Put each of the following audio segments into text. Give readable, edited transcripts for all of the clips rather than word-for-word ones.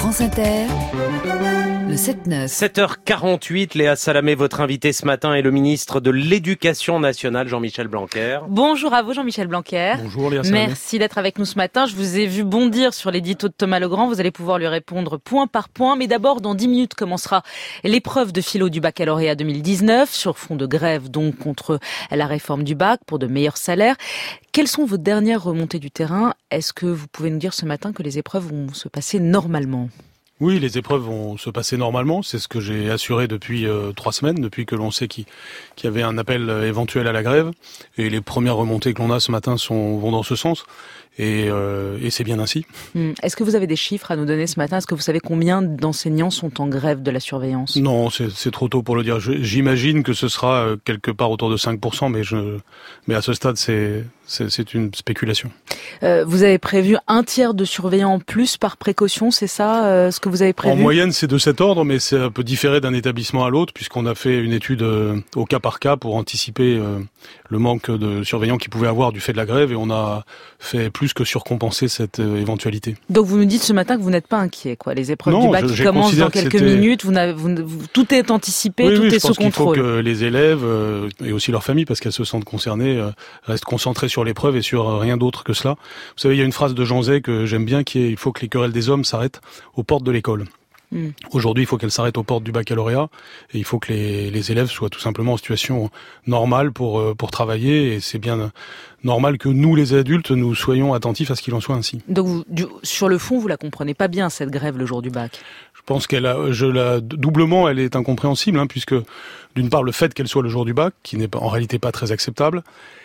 France Inter, le 7-9. 7h48, Léa Salamé, votre invité ce matin est le ministre de l'Éducation nationale, Jean-Michel Blanquer. Bonjour à vous, Jean-Michel Blanquer. Bonjour Léa Salamé. Merci d'être avec nous ce matin. Je vous ai vu bondir sur l'édito de Thomas Legrand. Vous allez pouvoir lui répondre point par point. Mais d'abord, dans 10 minutes commencera l'épreuve de philo du baccalauréat 2019, sur fond de grève donc contre la réforme du bac pour de meilleurs salaires. Quelles sont vos dernières remontées du terrain ? Est-ce que vous pouvez nous dire ce matin que les épreuves vont se passer normalement ? Oui, les épreuves vont se passer normalement. C'est ce que j'ai assuré depuis 3 semaines, depuis que l'on sait qu'il y avait un appel éventuel à la grève. Et les premières remontées que l'on a ce matin vont dans ce sens. Et c'est bien ainsi. Est-ce que vous avez des chiffres à nous donner ce matin ? Est-ce que vous savez combien d'enseignants sont en grève de la surveillance ? Non, c'est trop tôt pour le dire. J'imagine que ce sera quelque part autour de 5%, mais à ce stade, c'est une spéculation. Vous avez prévu un tiers de surveillants en plus par précaution, c'est ça ce que vous avez prévu ? En moyenne, c'est de cet ordre, mais ça peut différer d'un établissement à l'autre, puisqu'on a fait une étude au cas par cas pour anticiper le manque de surveillants qu'il pouvait avoir du fait de la grève, et on a fait plus que surcompenser cette éventualité. Donc vous nous dites ce matin que vous n'êtes pas inquiet, quoi. Les épreuves du bac qui commencent dans quelques minutes, tout est anticipé, tout est sous contrôle. Il faut que les élèves et aussi leurs familles, parce qu'elles se sentent concernées, restent concentrés sur l'épreuve et sur rien d'autre que cela. Vous savez, il y a une phrase de Jean Zay que j'aime bien qui est « Il faut que les querelles des hommes s'arrêtent aux portes de l'école ». Aujourd'hui, il faut qu'elles s'arrêtent aux portes du baccalauréat et il faut que les élèves soient tout simplement en situation normale pour travailler, et c'est bien normal que nous, les adultes, nous soyons attentifs à ce qu'il en soit ainsi. Donc, sur le fond, vous la comprenez pas bien, cette grève le jour du bac ? Je pense doublement, elle est incompréhensible, puisque d'une part, le fait qu'elle soit le jour du bac, qui n'est en réalité pas très acceptable,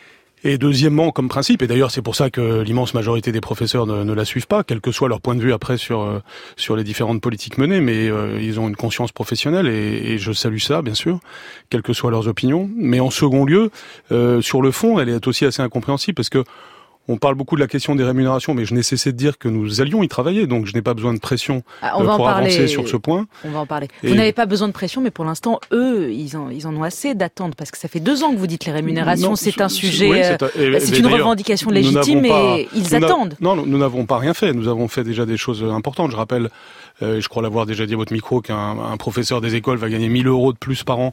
et deuxièmement, comme principe, et d'ailleurs c'est pour ça que l'immense majorité des professeurs ne la suivent pas, quel que soit leur point de vue après sur les différentes politiques menées, mais ils ont une conscience professionnelle et je salue ça, bien sûr, quelles que soient leurs opinions. Mais en second lieu, sur le fond, elle est aussi assez incompréhensible, parce que on parle beaucoup de la question des rémunérations, mais je n'ai cessé de dire que nous allions y travailler, donc je n'ai pas besoin de pression pour avancer sur ce point. On va en parler. Vous n'avez pas besoin de pression, mais pour l'instant, eux, ils en ont assez d'attendre, parce que ça fait 2 ans que vous dites que les rémunérations, c'est un sujet, c'est une revendication légitime, et ils attendent. Non, nous n'avons pas rien fait. Nous avons fait déjà des choses importantes. Je rappelle, je crois l'avoir déjà dit à votre micro, qu'un professeur des écoles va gagner 1 000 € de plus par an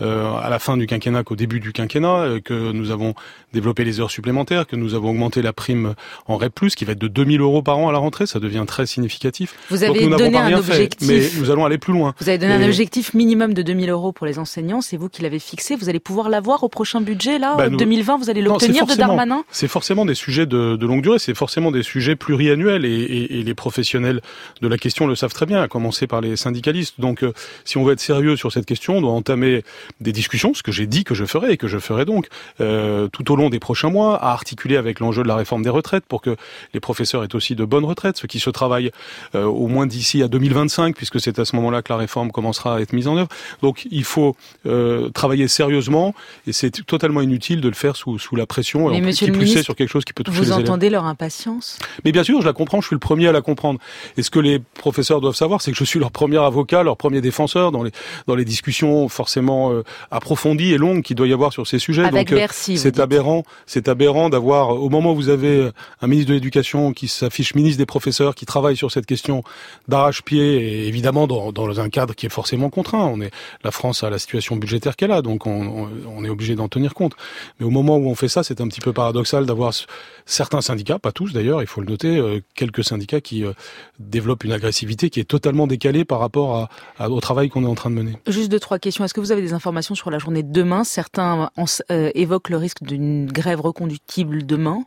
à la fin du quinquennat qu'au début du quinquennat, que nous avons développé les heures supplémentaires, que nous avons augmenté la prime en REP+, qui va être de 2 000 € par an à la rentrée. Ça devient très significatif. Vous avez donné un objectif. Mais nous allons aller plus loin. Vous avez donné un objectif minimum de 2 000 € pour les enseignants. C'est vous qui l'avez fixé. Vous allez pouvoir l'avoir au prochain budget, là, 2020. Vous allez l'obtenir de Darmanin. C'est forcément des sujets de longue durée. C'est forcément des sujets pluriannuels, et les professionnels de la question le savent très bien, à commencer par les syndicalistes. Donc, si on veut être sérieux sur cette question, on doit entamer des discussions, ce que j'ai dit que je ferai et que je ferai donc tout au long des prochains mois, à articuler avec l'enjeu de la réforme des retraites pour que les professeurs aient aussi de bonnes retraites, ceux qui se travaillent au moins d'ici à 2025, puisque c'est à ce moment-là que la réforme commencera à être mise en œuvre. Donc il faut travailler sérieusement, et c'est totalement inutile de le faire sous la pression, qui plus est sur quelque chose qui peut toucher les élèves. Vous entendez leur impatience ? Mais bien sûr, je la comprends, je suis le premier à la comprendre. Et ce que les professeurs doivent savoir, c'est que je suis leur premier avocat, leur premier défenseur dans les discussions forcément approfondies et longues qu'il doit y avoir sur ces sujets. Avec donc Bercy, c'est aberrant d'avoir, au moment où vous avez un ministre de l'Éducation qui s'affiche ministre des professeurs, qui travaille sur cette question d'arrache-pied, et évidemment dans un cadre qui est forcément contraint. La France a la situation budgétaire qu'elle a, donc on est obligé d'en tenir compte. Mais au moment où on fait ça, c'est un petit peu paradoxal d'avoir certains syndicats, pas tous d'ailleurs, il faut le noter, quelques syndicats qui développent une agressivité qui est totalement décalée par rapport au travail qu'on est en train de mener. Juste 2-3 questions. Est-ce que vous avez des informations sur la journée de demain ? Certains évoquent le risque d'une grève reconductible demain.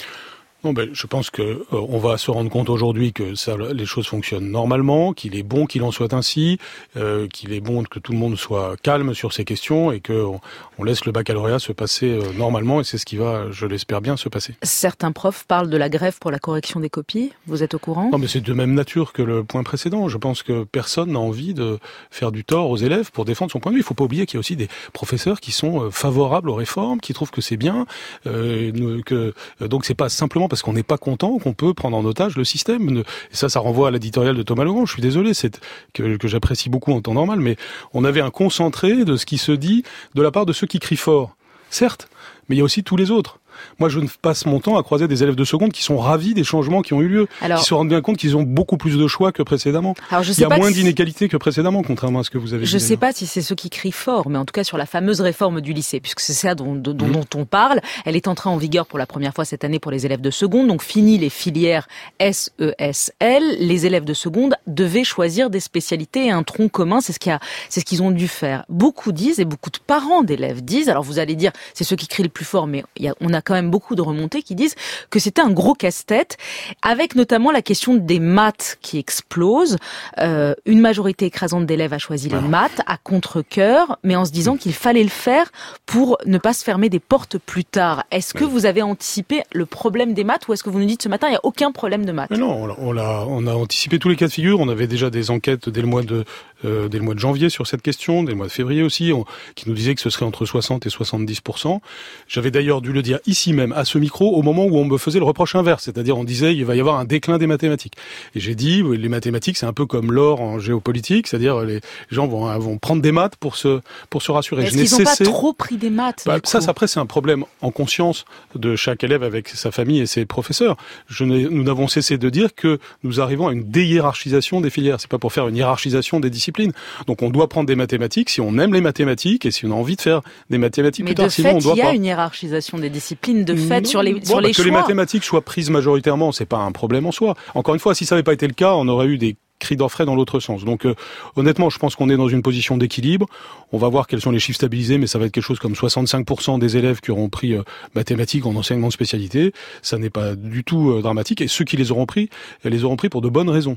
Non, je pense que on va se rendre compte aujourd'hui que les choses fonctionnent normalement, qu'il est bon qu'il en soit ainsi, qu'il est bon que tout le monde soit calme sur ces questions, et que on laisse le baccalauréat se passer normalement, et c'est ce qui va, je l'espère bien, se passer. Certains profs parlent de la grève pour la correction des copies. Vous êtes au courant ? Non, mais c'est de même nature que le point précédent. Je pense que personne n'a envie de faire du tort aux élèves pour défendre son point de vue. Il faut pas oublier qu'il y a aussi des professeurs qui sont favorables aux réformes, qui trouvent que c'est bien, donc c'est pas simplement parce qu'on n'est pas content qu'on peut prendre en otage le système. Et ça renvoie à l'éditorial de Thomas Legrand. Je suis désolé, que j'apprécie beaucoup en temps normal, mais on avait un concentré de ce qui se dit de la part de ceux qui crient fort. Certes, mais il y a aussi tous les autres. Moi, je ne passe mon temps à croiser des élèves de seconde qui sont ravis des changements qui ont eu lieu, qui se rendent bien compte qu'ils ont beaucoup plus de choix que précédemment. Il y a moins d'inégalités que précédemment, contrairement à ce que vous avez dit. Je ne sais pas si c'est ceux qui crient fort, mais en tout cas sur la fameuse réforme du lycée, puisque c'est ça dont on parle. Elle est entrée en vigueur pour la première fois cette année pour les élèves de seconde, donc fini les filières SESL. Les élèves de seconde devaient choisir des spécialités et un tronc commun, c'est ce qu'ils ont dû faire. Beaucoup disent, et beaucoup de parents d'élèves disent, alors vous allez dire, c'est ceux qui crient le plus fort, mais on a quand même beaucoup de remontées qui disent que c'était un gros casse-tête, avec notamment la question des maths qui explose. Une majorité écrasante d'élèves a choisi les maths à contre-cœur, mais en se disant qu'il fallait le faire pour ne pas se fermer des portes plus tard. Est-ce que vous avez anticipé le problème des maths, ou est-ce que vous nous dites ce matin il n'y a aucun problème de maths? Non, on a anticipé tous les cas de figure. On avait déjà des enquêtes dès le mois de janvier sur cette question, dès le mois de février aussi, qui nous disaient que ce serait entre 60 et 70%. J'avais d'ailleurs dû le dire ici même, à ce micro, au moment où on me faisait le reproche inverse, c'est-à-dire on disait il va y avoir un déclin des mathématiques. Et j'ai dit, les mathématiques, c'est un peu comme l'or en géopolitique, c'est-à-dire les gens vont prendre des maths pour se rassurer. Est-ce qu'ils n'ont pas trop pris des maths? Ça, après, c'est un problème en conscience de chaque élève avec sa famille et ses professeurs. Nous n'avons cessé de dire que nous arrivons à une déhiérarchisation des filières. C'est pas pour faire une hiérarchisation des disciplines. Donc on doit prendre des mathématiques si on aime les mathématiques et si on a envie de faire des mathématiques plus tard. Mais de fait, il y a une hiérarchisation des disciplines de fait sur les choix. Que les mathématiques soient prises majoritairement, c'est pas un problème en soi. Encore une fois, si ça n'avait pas été le cas, on aurait eu des cris d'orfraie dans l'autre sens. Donc honnêtement, je pense qu'on est dans une position d'équilibre. On va voir quels sont les chiffres stabilisés, mais ça va être quelque chose comme 65% des élèves qui auront pris mathématiques en enseignement de spécialité. Ça n'est pas du tout dramatique. Et ceux qui les auront pris pour de bonnes raisons.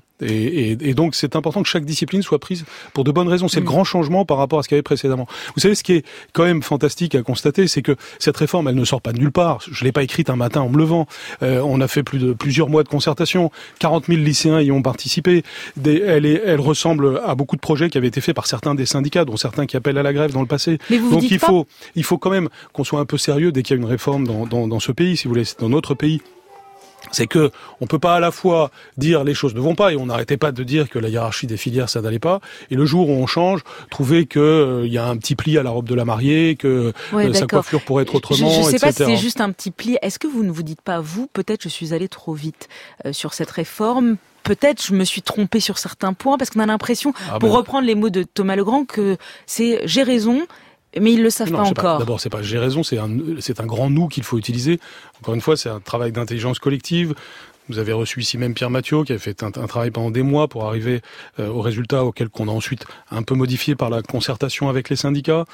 Et donc c'est important que chaque discipline soit prise pour de bonnes raisons. C'est le grand changement par rapport à ce qu'il y avait précédemment. Vous savez, ce qui est quand même fantastique à constater, c'est que cette réforme, elle ne sort pas de nulle part. Je l'ai pas écrite un matin en me levant. On a fait plusieurs mois de concertation. 40 000 lycéens y ont participé. Elle ressemble à beaucoup de projets qui avaient été faits par certains des syndicats, dont certains qui appellent à la grève dans le passé. Donc il faut quand même qu'on soit un peu sérieux dès qu'il y a une réforme dans ce pays, si vous voulez, dans notre pays. C'est que on peut pas à la fois dire les choses ne vont pas et on n'arrêtait pas de dire que la hiérarchie des filières ça n'allait pas, et le jour où on change, trouver que y a un petit pli à la robe de la mariée, que sa coiffure pourrait être autrement, je sais etc. pas si c'est juste un petit pli. Est-ce que vous ne vous dites pas, peut-être je suis allé trop vite sur cette réforme? Peut-être je me suis trompée sur certains points, parce qu'on a l'impression, pour reprendre les mots de Thomas Legrand, que c'est j'ai raison, mais ils le savent pas encore. D'abord, c'est pas j'ai raison, c'est un grand nous qu'il faut utiliser. Encore une fois, c'est un travail d'intelligence collective. Vous avez reçu ici même Pierre Mathiot, qui a fait un travail pendant des mois pour arriver au résultat auquel qu'on a ensuite un peu modifié par la concertation avec les syndicats.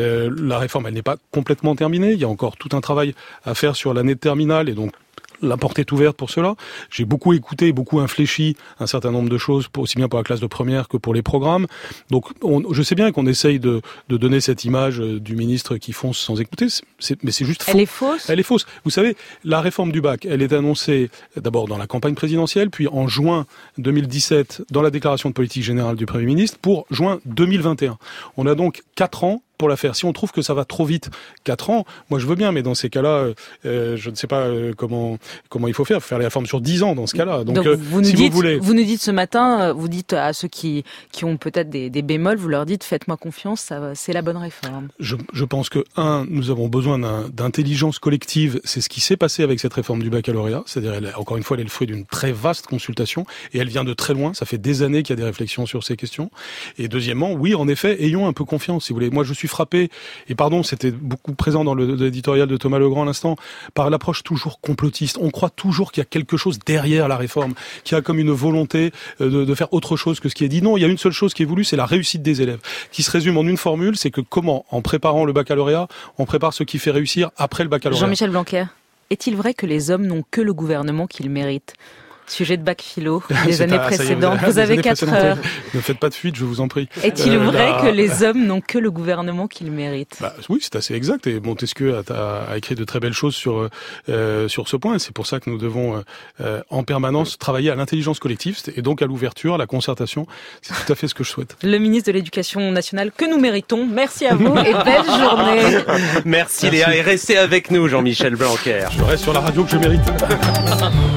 La réforme, elle n'est pas complètement terminée. Il y a encore tout un travail à faire sur l'année de terminale, et donc la porte est ouverte pour cela. J'ai beaucoup écouté, beaucoup infléchi un certain nombre de choses, aussi bien pour la classe de première que pour les programmes. Donc je sais bien qu'on essaye de donner cette image du ministre qui fonce sans écouter, mais c'est juste faux. Elle est fausse. Elle est fausse. Vous savez, la réforme du bac, elle est annoncée d'abord dans la campagne présidentielle, puis en juin 2017 dans la déclaration de politique générale du Premier ministre pour juin 2021. On a donc 4 ans pour la faire. Si on trouve que ça va trop vite, 4 ans, moi je veux bien, mais dans ces cas-là, je ne sais pas comment il faut faire la réforme sur 10 ans dans ce cas-là. Donc vous nous dites ce matin, vous dites à ceux qui ont peut-être des bémols, vous leur dites faites-moi confiance, c'est la bonne réforme. Je pense que nous avons besoin d'intelligence collective. C'est ce qui s'est passé avec cette réforme du baccalauréat. C'est-à-dire, encore une fois, elle est le fruit d'une très vaste consultation et elle vient de très loin. Ça fait des années qu'il y a des réflexions sur ces questions. Et deuxièmement, oui, en effet, ayons un peu confiance, si vous voulez. Moi, je suis frappé, et pardon, c'était beaucoup présent dans l'éditorial de Thomas Legrand à l'instant, par l'approche toujours complotiste. On croit toujours qu'il y a quelque chose derrière la réforme, qu'il y a comme une volonté de faire autre chose que ce qui est dit. Non, il y a une seule chose qui est voulue, c'est la réussite des élèves, qui se résume en une formule, c'est que comment, en préparant le baccalauréat, on prépare ce qui fait réussir après le baccalauréat. Jean-Michel Blanquer, est-il vrai que les hommes n'ont que le gouvernement qu'ils méritent ? Sujet de bac philo des années précédentes. Vous avez 4 heures. Ne faites pas de fuite, je vous en prie. Est-il vrai que les hommes n'ont que le gouvernement qu'ils méritent ? Oui, c'est assez exact. Et Montesquieu a écrit de très belles choses sur ce point. Et c'est pour ça que nous devons en permanence travailler à l'intelligence collective et donc à l'ouverture, à la concertation. C'est tout à fait ce que je souhaite. Le ministre de l'Éducation nationale que nous méritons. Merci à vous et belle journée. Merci Léa et restez avec nous Jean-Michel Blanquer. Je reste sur la radio que je mérite.